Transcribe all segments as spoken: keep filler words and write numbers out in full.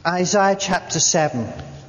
Isaiah chapter seven.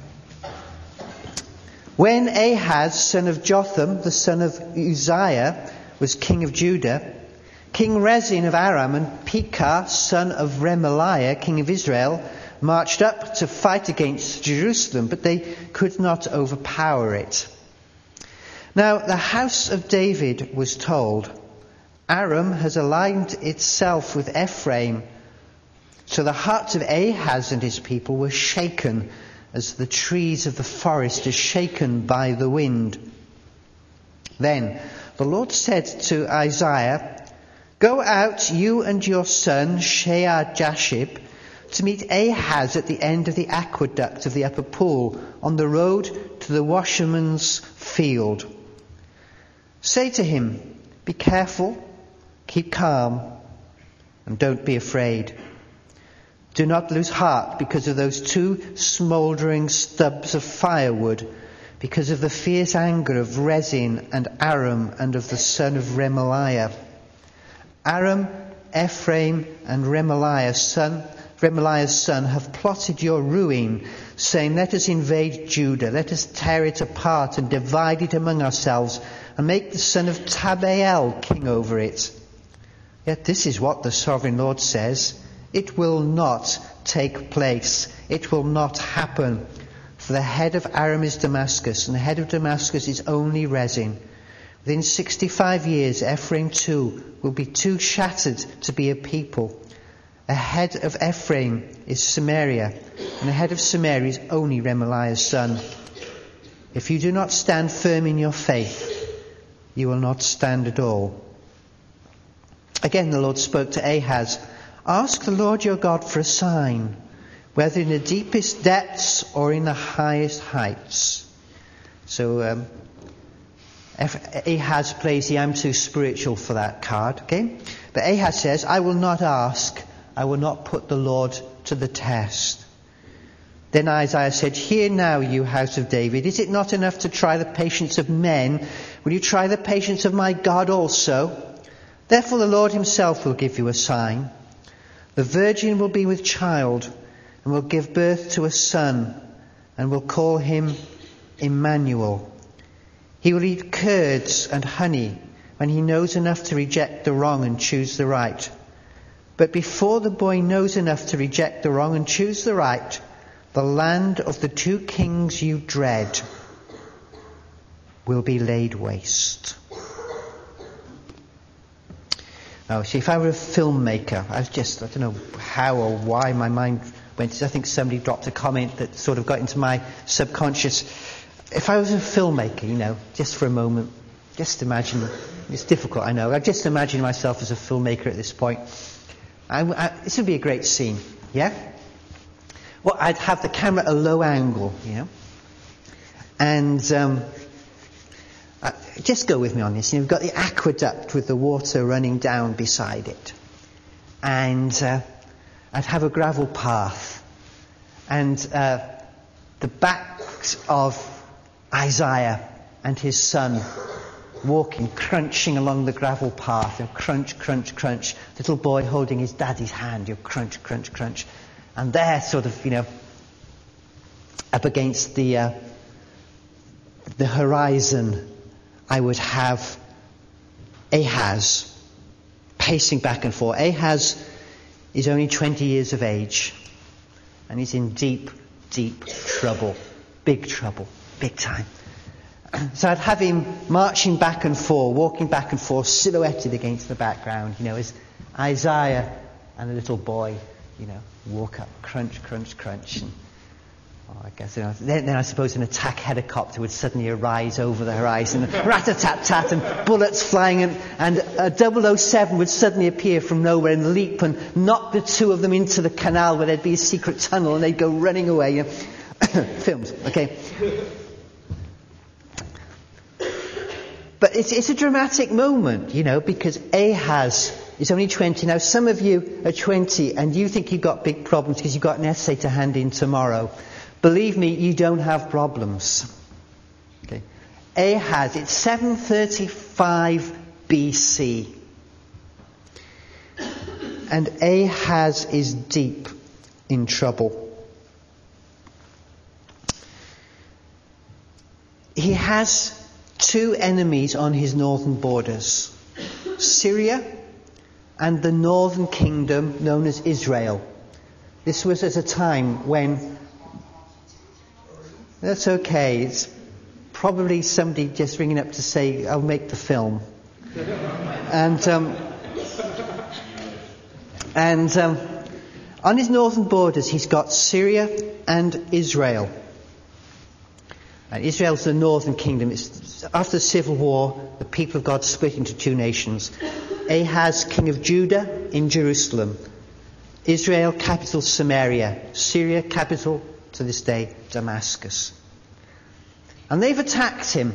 When Ahaz, son of Jotham, the son of Uzziah, was king of Judah, King Rezin of Aram and Pekah, son of Remaliah, king of Israel, marched up to fight against Jerusalem, but they could not overpower it. Now the house of David was told, Aram has aligned itself with Ephraim. So the hearts of Ahaz and his people were shaken as the trees of the forest are shaken by the wind. Then the Lord said to Isaiah, Go out, you and your son Shear-Jashub, to meet Ahaz at the end of the aqueduct of the upper pool, on the road to the washerman's field. Say to him, Be careful, keep calm, and don't be afraid. Do not lose heart because of those two smouldering stubs of firewood, because of the fierce anger of Rezin and Aram and of the son of Remaliah. Aram, Ephraim, and Remaliah's son, Remaliah's son have plotted your ruin, saying, Let us invade Judah, let us tear it apart and divide it among ourselves, and make the son of Tabeel king over it. Yet this is what the sovereign Lord says, It will not take place, it will not happen. For the head of Aram is Damascus, and the head of Damascus is only Rezin. Within sixty-five years, Ephraim too will be too shattered to be a people. The head of Ephraim is Samaria, and the head of Samaria is only Remaliah's son. If you do not stand firm in your faith, you will not stand at all. Again the Lord spoke to Ahaz, Ask the Lord your God for a sign, whether in the deepest depths or in the highest heights. So um, Ahaz plays the I'm too spiritual for that card, okay? But Ahaz says, I will not ask, I will not put the Lord to the test. Then Isaiah said, Hear now, you house of David, is it not enough to try the patience of men? Will you try the patience of my God also? Therefore the Lord himself will give you a sign. The virgin will be with child and will give birth to a son and will call him Emmanuel. He will eat curds and honey when he knows enough to reject the wrong and choose the right. But before the boy knows enough to reject the wrong and choose the right, the land of the two kings you dread will be laid waste. Now, see, if I were a filmmaker, I was just, I don't know how or why my mind went to, I think somebody dropped a comment that sort of got into my subconscious. If I was a filmmaker, you know, just for a moment, just imagine, it's difficult, I know, I just imagine myself as a filmmaker at this point. I, I, this would be a great scene, yeah? Well, I'd have the camera at a low angle, you know, and um, uh, just go with me on this. You know, we've got the aqueduct with the water running down beside it, and uh, I'd have a gravel path, and uh, the backs of Isaiah and his son walking, crunching along the gravel path, and crunch, crunch, crunch. Little boy holding his daddy's hand, you crunch, crunch, crunch. And there, sort of, you know, up against the uh, the horizon, I would have Ahaz pacing back and forth. Ahaz is only twenty years of age, and he's in deep, deep trouble, big trouble, big time. So I'd have him marching back and forth, walking back and forth, silhouetted against the background, you know, as Isaiah and the little boy, you know, walk up, crunch, crunch, crunch. And, oh, I guess, you know, then, then I suppose an attack helicopter would suddenly arise over the horizon, rat-a-tat-tat, and bullets flying, and, and a double oh seven would suddenly appear from nowhere and leap and knock the two of them into the canal where there'd be a secret tunnel, and they'd go running away. You know. Films, okay. But it's, it's a dramatic moment, you know, because Ahaz is only twenty. Now, some of you are twenty and you think you've got big problems because you've got an essay to hand in tomorrow. Believe me, you don't have problems. Okay. Ahaz, it's seven thirty-five B C. And Ahaz is deep in trouble. he has two enemies on his northern borders. Syria and the northern kingdom known as Israel. This was at a time when... That's okay. It's probably somebody just ringing up to say, I'll make the film. and um, and um, on his northern borders, he's got Syria and Israel. And Israel's the northern kingdom. It's, after the civil war, the people of God split into two nations. Ahaz, king of Judah, in Jerusalem. Israel, capital Samaria. Syria, capital, to this day, Damascus. And they've attacked him.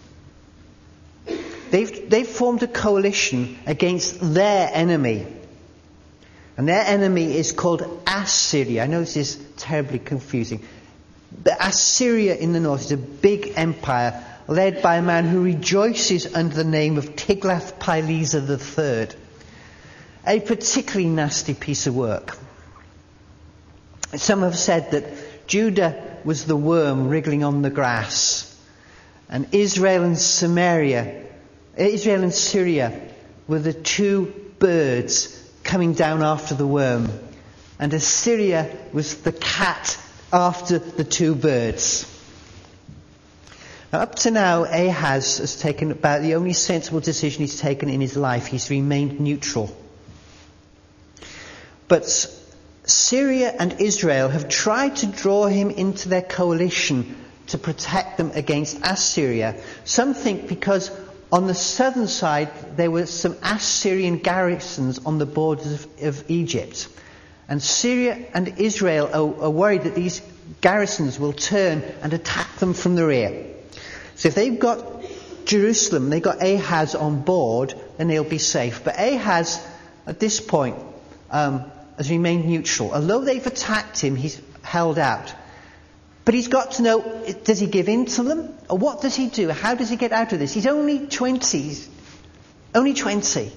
They've, they've formed a coalition against their enemy. And their enemy is called Assyria. I know this is terribly confusing. But Assyria in the north is a big empire led by a man who rejoices under the name of Tiglath-Pileser the Third. A particularly nasty piece of work. Some have said that Judah was the worm wriggling on the grass, and Israel and Samaria, Israel and Syria were the two birds coming down after the worm, and Assyria was the cat after the two birds. Now, up to now, Ahaz has taken about the only sensible decision he's taken in his life. He's remained neutral. But Syria and Israel have tried to draw him into their coalition to protect them against Assyria. Some think because on the southern side there were some Assyrian garrisons on the borders of, of Egypt. And Syria and Israel are, are worried that these garrisons will turn and attack them from the rear. So if they've got Jerusalem, they've got Ahaz on board, then they'll be safe. But Ahaz, at this point, um, has remained neutral. Although they've attacked him, he's held out. But he's got to know, does he give in to them? Or what does he do? How does he get out of this? He's only twenty. He's only twenty.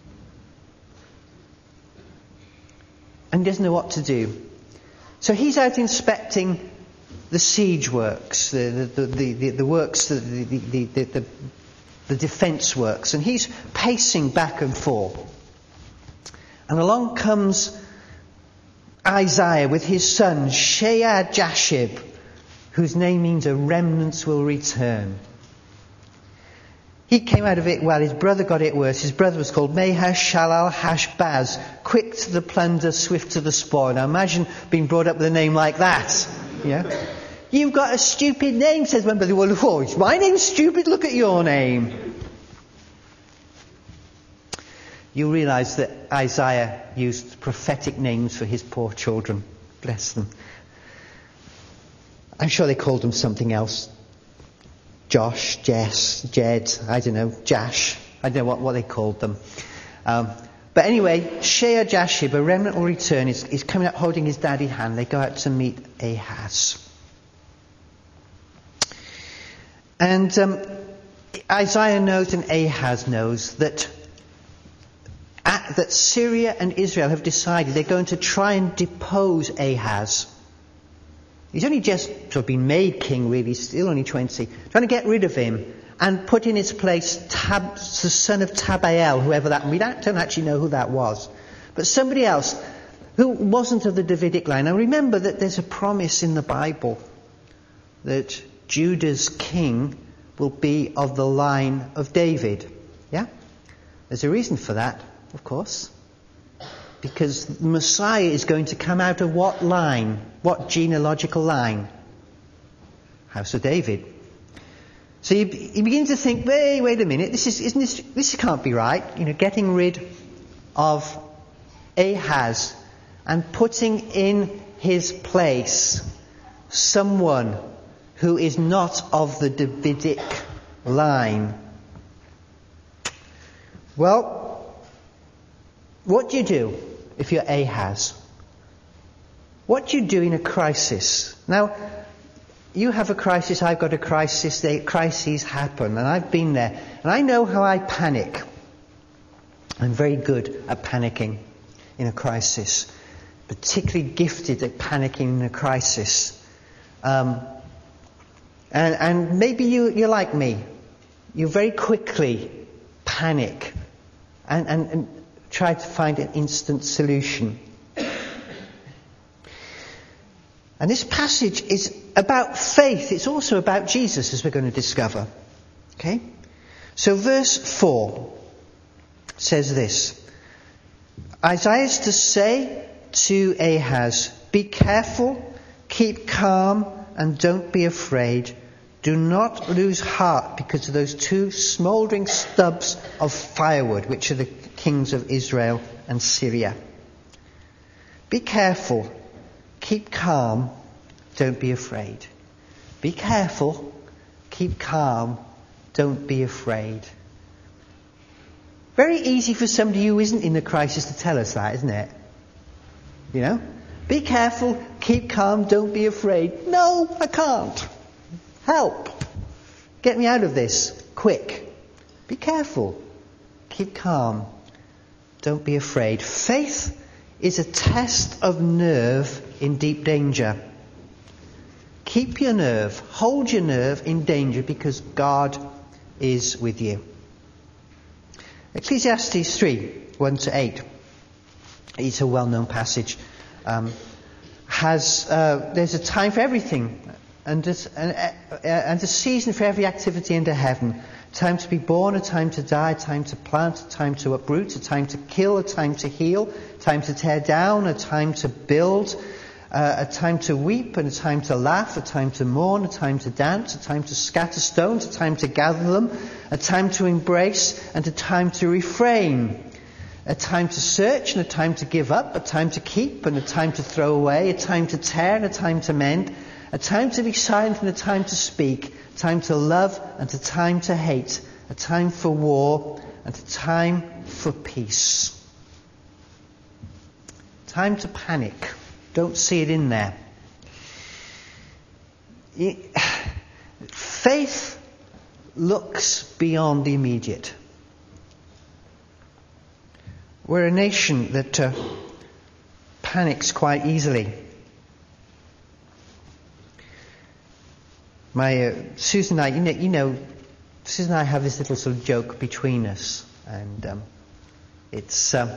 And he doesn't know what to do. So he's out inspecting the siege works, the the, the, the, the works, the, the, the, the, the, the defence works. And he's pacing back and forth. And along comes Isaiah with his son, Shear-Jashub, whose name means a remnant will return. He came out of it well. His brother got it worse. His brother was called Maher-Shalal-Hash-Baz, quick to the plunder, swift to the spoil. Now imagine being brought up with a name like that. Yeah, you've got a stupid name, says one brother. Well, oh, my name's stupid. Look at your name. You'll realise that Isaiah used prophetic names for his poor children. Bless them. I'm sure they called them something else. Josh, Jess, Jed, I don't know, Jash. I don't know what, what they called them. Um, but anyway, Shear-Jashub, a remnant will return, is, is coming up holding his daddy's hand. They go out to meet Ahaz. And um, Isaiah knows and Ahaz knows that At, that Syria and Israel have decided they're going to try and depose Ahaz. He's only just sort of been made king, really, he's still only twenty. Trying to get rid of him and put in his place Tab, the son of Tabael, whoever that, we don't, don't actually know who that was. But somebody else who wasn't of the Davidic line. Now remember that there's a promise in the Bible that Judah's king will be of the line of David. Yeah? There's a reason for that. Of course. Because the Messiah is going to come out of what line? What genealogical line? House of David. So you, you begin to think, wait, wait a minute, this is, isn't this, this can't be right. You know, getting rid of Ahaz and putting in his place someone who is not of the Davidic line. Well, what do you do if you're Ahaz? What do you do in a crisis? Now, you have a crisis, I've got a crisis, they, crises happen, and I've been there. And I know how I panic. I'm very good at panicking in a crisis. Particularly gifted at panicking in a crisis. Um, And, and maybe you, you're like me. You very quickly panic and, and, and try to find an instant solution. And this passage is about faith. It's also about Jesus, as we're going to discover. Okay? So verse four says this. Isaiah is to say to Ahaz, be careful, keep calm, and don't be afraid. Do not lose heart because of those two smouldering stubs of firewood, which are the kings of Israel and Syria. Be careful, keep calm, don't be afraid. Be careful, keep calm, don't be afraid. Very easy for somebody who isn't in a crisis to tell us that, isn't it? You know? Be careful, keep calm, don't be afraid. No, I can't. Help. Get me out of this. Quick. Be careful. Keep calm. Don't be afraid. Faith is a test of nerve in deep danger. Keep your nerve. Hold your nerve in danger because God is with you. Ecclesiastes three, one to eight. It's a well-known passage. Um, has uh, there's a time for everything. And, and, and a season for every activity under heaven. Time to be born, a time to die, a time to plant, a time to uproot, a time to kill, a time to heal, a time to tear down, a time to build, uh, a time to weep and a time to laugh, a time to mourn, a time to dance, a time to scatter stones, a time to gather them, a time to embrace and a time to refrain. A time to search and a time to give up, a time to keep and a time to throw away, a time to tear and a time to mend. A time to be silent and a time to speak, a time to love and a time to hate, a time for war and a time for peace. Time to panic. Don't see it in there. Faith looks beyond the immediate. We're a nation that uh, panics quite easily. My uh, Susan and I, you know, you know, Susan and I have this little sort of joke between us, and um, it's um,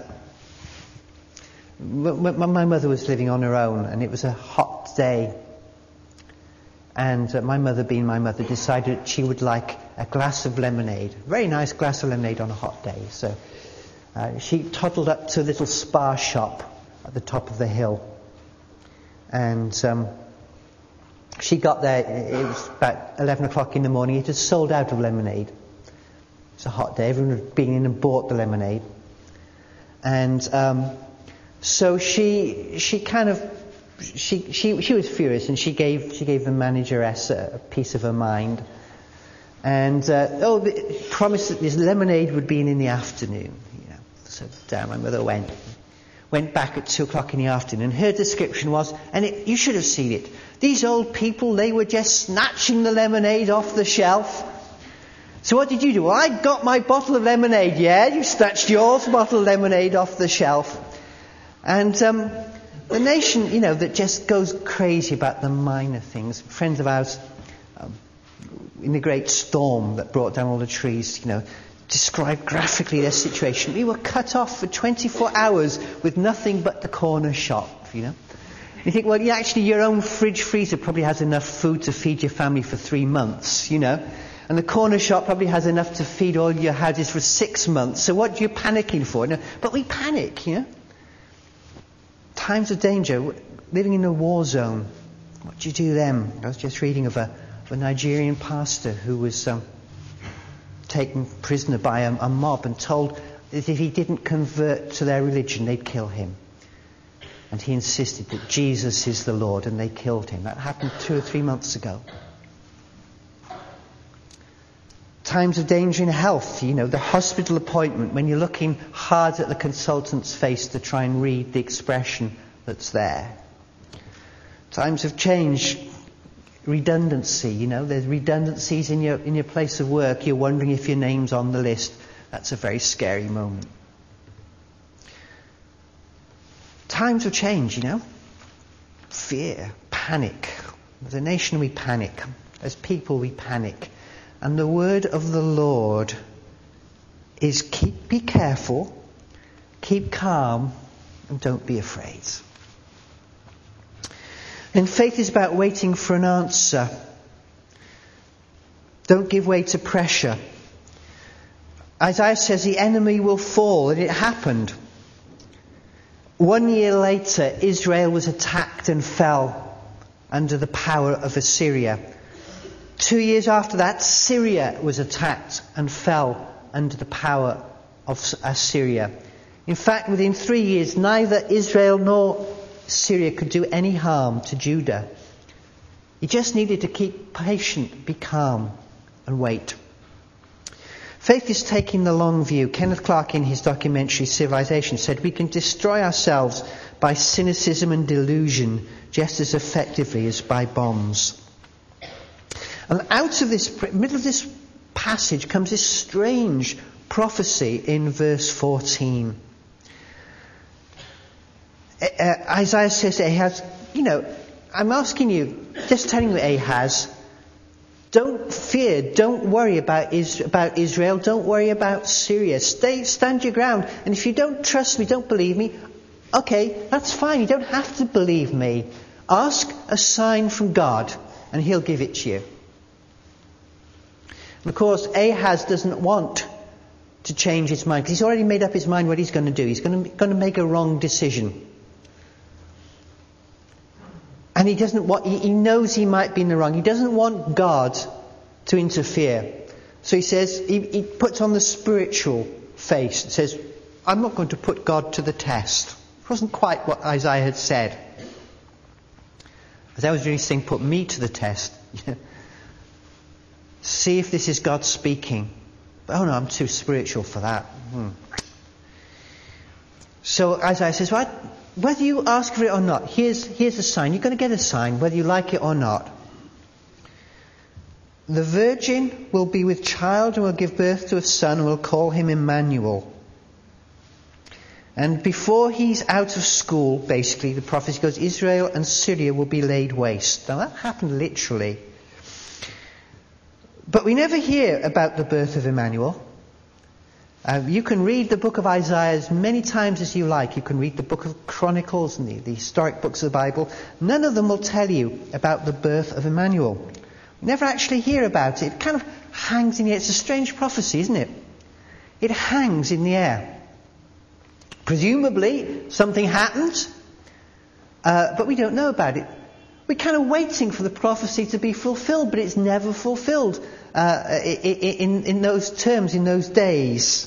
m- m- my mother was living on her own, and it was a hot day, and uh, my mother, being my mother, decided that she would like a glass of lemonade, a very nice glass of lemonade on a hot day. So uh, she toddled up to a little spa shop at the top of the hill, and Um, She got there, it was about eleven o'clock in the morning. It had sold out of lemonade. It's a hot day. Everyone had been in and bought the lemonade. And um, so she she kind of, she, she she was furious, and she gave she gave the manageress a, a piece of her mind. And, uh, oh, the, promised that this lemonade would be in in the afternoon. You know. So down my mother went. Went back at two o'clock in the afternoon, and her description was, and it, you should have seen it, these old people, they were just snatching the lemonade off the shelf. So what did you do? Well, I got my bottle of lemonade. Yeah, you snatched your bottle of lemonade off the shelf. And um, the nation, you know, that just goes crazy about the minor things. Friends of ours, um, in the great storm that brought down all the trees, you know, described graphically their situation. We were cut off for twenty-four hours with nothing but the corner shop, you know. You think, well, you actually, your own fridge freezer probably has enough food to feed your family for three months, you know. And the corner shop probably has enough to feed all your houses for six months. So what are you panicking for? No, but we panic, you know. Times of danger, living in a war zone. What do you do then? I was just reading of a, of a Nigerian pastor who was Um, taken prisoner by a, a mob and told that if he didn't convert to their religion, they'd kill him. And he insisted that Jesus is the Lord, and they killed him. That happened two or three months ago. Times of danger in health, you know, the hospital appointment, when you're looking hard at the consultant's face to try and read the expression that's there. Times of change, redundancy, you know, there's redundancies in your in your place of work. You're wondering if your name's on the list. That's a very scary moment. Times of change, you know. Fear, panic. As a nation we panic. As people, we panic. And the word of the Lord is keep, be careful, keep calm, and don't be afraid. And faith is about waiting for an answer. Don't give way to pressure. Isaiah says the enemy will fall, and it happened. One year later, Israel was attacked and fell under the power of Assyria. Two years after that, Syria was attacked and fell under the power of Assyria. In fact, within three years, neither Israel nor Syria could do any harm to Judah. He just needed to keep patient, be calm, and wait. Faith is taking the long view. Kenneth Clark, in his documentary Civilization, said we can destroy ourselves by cynicism and delusion just as effectively as by bombs. And out of this, middle of this passage comes this strange prophecy in verse fourteen. Uh, Isaiah says to Ahaz, you know, I'm asking you, just telling you, Ahaz, don't fear, don't worry about, Is- about Israel, don't worry about Syria. Stay, stand your ground. And if you don't trust me, don't believe me, okay, that's fine. You don't have to believe me. Ask a sign from God, and He'll give it to you. And of course, Ahaz doesn't want to change his mind, because he's already made up his mind what he's going to do. He's going to, going to make a wrong decision. And he doesn't want, he knows he might be in the wrong. He doesn't want God to interfere. So he says, he, he puts on the spiritual face and says, I'm not going to put God to the test. It wasn't quite what Isaiah had said. As I was really saying, put me to the test. See if this is God speaking. But, oh no, I'm too spiritual for that. Hmm. So Isaiah says, well, whether you ask for it or not, here's, here's a sign. You're going to get a sign, whether you like it or not. The virgin will be with child and will give birth to a son and will call him Emmanuel. And before he's out of school, basically, the prophecy goes, Israel and Syria will be laid waste. Now that happened literally. But we never hear about the birth of Emmanuel. Uh, you can read the book of Isaiah as many times as you like. You can read the book of Chronicles and the, the historic books of the Bible. None of them will tell you about the birth of Emmanuel. We never actually hear about it. It kind of hangs in the air. It's a strange prophecy, isn't it? It hangs in the air. Presumably, something happened, uh, but we don't know about it. We're kind of waiting for the prophecy to be fulfilled, but it's never fulfilled uh, in, in those terms, in those days.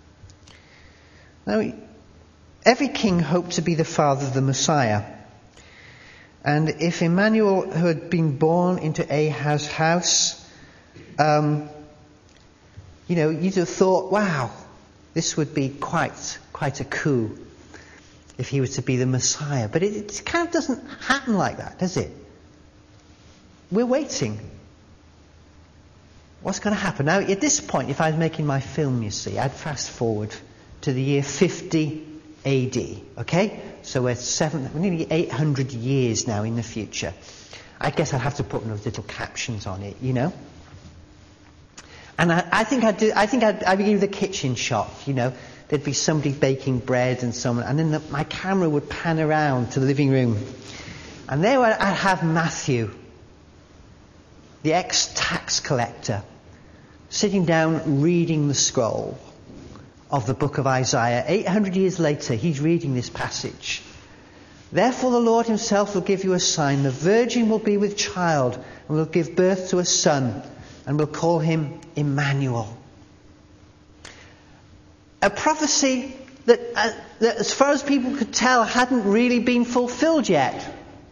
Now, every king hoped to be the father of the Messiah. And if Emmanuel, who had been born into Ahaz's house, um, you know, you'd have thought, wow, this would be quite, quite a coup if he was to be the Messiah. But it, it kind of doesn't happen like that, does it? We're waiting. What's going to happen? Now, at this point, if I was making my film, you see, I'd fast forward to the year fifty A D, okay? So we're seven, we're nearly eight hundred years now in the future. I guess I'd have to put those little captions on it, you know? And I, I think I'd do, I think I'd, I'd give you the kitchen shot, you know? There'd be somebody baking bread and someone, and then the, my camera would pan around to the living room. And there I'd have Matthew, the ex-tax collector, sitting down reading the scroll of the book of Isaiah. eight hundred years later, he's reading this passage. Therefore the Lord himself will give you a sign. The virgin will be with child and will give birth to a son and will call him Emmanuel. A prophecy that, uh, that, as far as people could tell, hadn't really been fulfilled yet.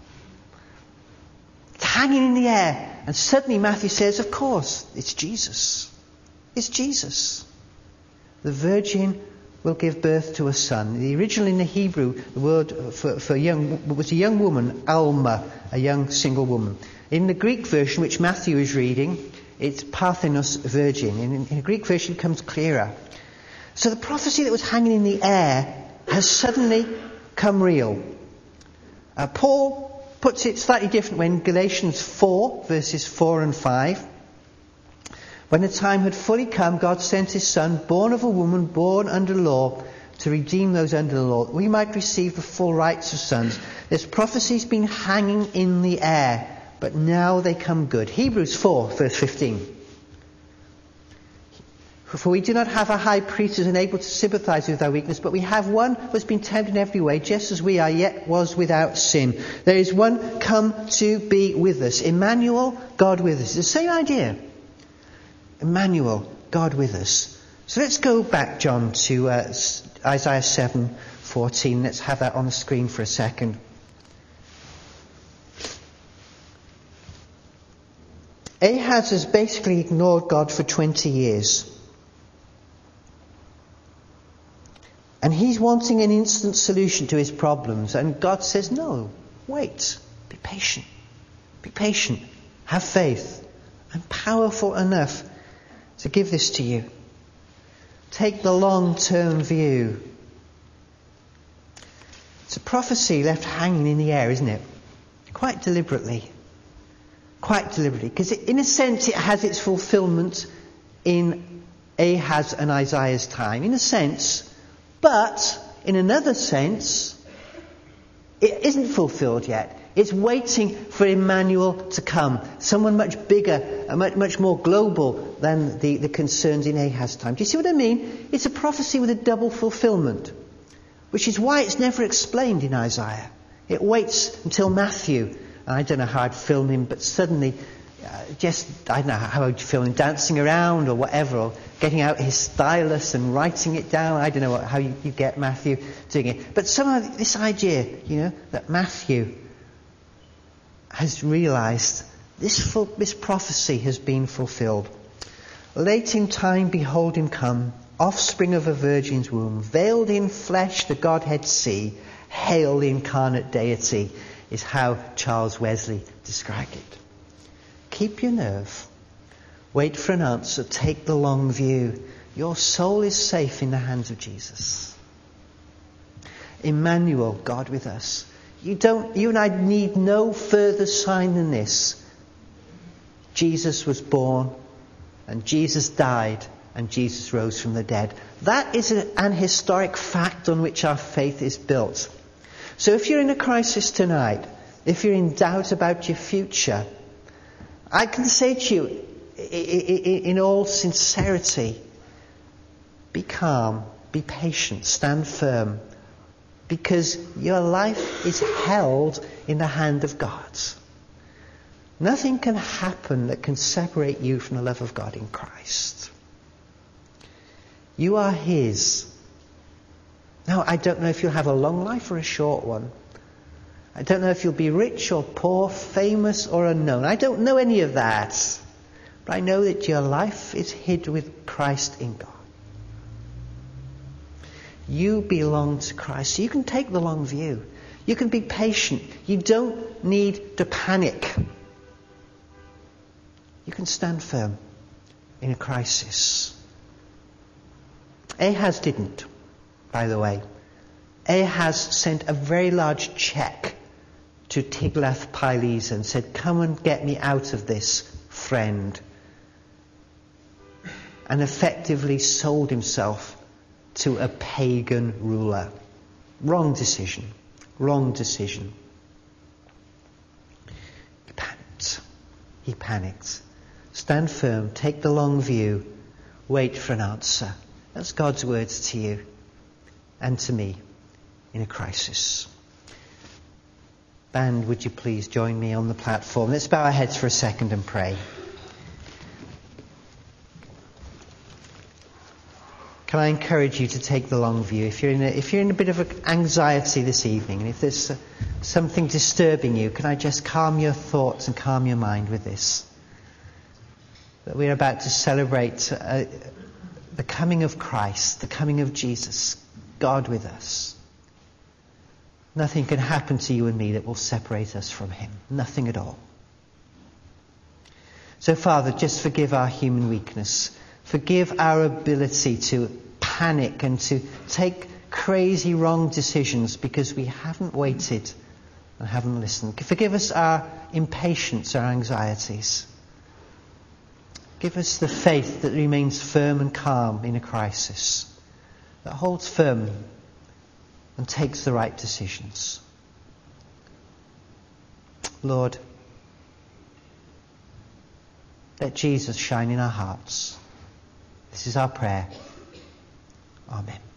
It's hanging in the air. And suddenly Matthew says, of course, it's Jesus. It's Jesus. The virgin will give birth to a son. The original in the Hebrew, the word for, for young was a young woman, Alma, a young single woman. In the Greek version, which Matthew is reading, it's Parthenos virgin. In, in the Greek version, it becomes clearer. So the prophecy that was hanging in the air has suddenly come real. Uh, Paul puts it slightly different when Galatians four, verses four and five. When the time had fully come, God sent his Son, born of a woman, born under law, to redeem those under the law, that we might receive the full rights of sons. This prophecy's been hanging in the air, but now they come good. Hebrews four, verse fifteen. For we do not have a high priest who is unable to sympathize with our weakness, but we have one who has been tempted in every way, just as we are, yet was without sin. There is one come to be with us. Emmanuel, God with us. It's the same idea. Emmanuel, God with us. So let's go back, John, to uh, Isaiah seven fourteen. Let's have that on the screen for a second. Ahaz has basically ignored God for twenty years. And he's wanting an instant solution to his problems. And God says, no, wait, be patient. Be patient. Have faith. I'm powerful enough to give this to you. Take the long-term view. It's a prophecy left hanging in the air, isn't it? Quite deliberately. Quite deliberately. Because in a sense it has its fulfillment in Ahaz and Isaiah's time. In a sense. But in another sense, it isn't fulfilled yet. It's waiting for Emmanuel to come. Someone much bigger, much, much more global than the, the concerns in Ahaz's time. Do you see what I mean? It's a prophecy with a double fulfillment. Which is why it's never explained in Isaiah. It waits until Matthew. I don't know how I'd film him, but suddenly, uh, just, I don't know how I'd film him dancing around or whatever, or getting out his stylus and writing it down. I don't know what, how you, you get Matthew doing it. But somehow this idea, you know, that Matthew has realized this, full, this prophecy has been fulfilled. Late in time, behold him come, offspring of a virgin's womb, veiled in flesh, the Godhead see, hail the incarnate deity, is how Charles Wesley described it. Keep your nerve. Wait for an answer. Take the long view. Your soul is safe in the hands of Jesus. Emmanuel, God with us. You don't, you and I need no further sign than this. Jesus was born, and Jesus died, and Jesus rose from the dead. That is an historic fact on which our faith is built. So if you're in a crisis tonight, if you're in doubt about your future, I can say to you, in all sincerity, be calm, be patient, stand firm, because your life is held in the hand of God. Nothing can happen that can separate you from the love of God in Christ. You are His. Now, I don't know if you'll have a long life or a short one. I don't know if you'll be rich or poor, famous or unknown. I don't know any of that. But I know that your life is hid with Christ in God. You belong to Christ. So you can take the long view. You can be patient. You don't need to panic. You can stand firm in a crisis. Ahaz didn't, by the way. Ahaz sent a very large check to Tiglath-Pileser and said, come and get me out of this, friend. And effectively sold himself to a pagan ruler. Wrong decision. Wrong decision. He panicked. He panicked. Stand firm. Take the long view. Wait for an answer. That's God's words to you and to me in a crisis. Band, would you please join me on the platform? Let's bow our heads for a second and pray. Can I encourage you to take the long view? If you're in a, if you're in a bit of anxiety this evening, and if there's uh, something disturbing you, can I just calm your thoughts and calm your mind with this? That we're about to celebrate uh, the coming of Christ, the coming of Jesus, God with us. Nothing can happen to you and me that will separate us from Him. Nothing at all. So, Father, just forgive our human weakness. Forgive our ability to panic and to take crazy wrong decisions because we haven't waited and haven't listened. Forgive us our impatience, our anxieties. Give us the faith that remains firm and calm in a crisis, that holds firm and takes the right decisions. Lord, let Jesus shine in our hearts. This is our prayer. Amen.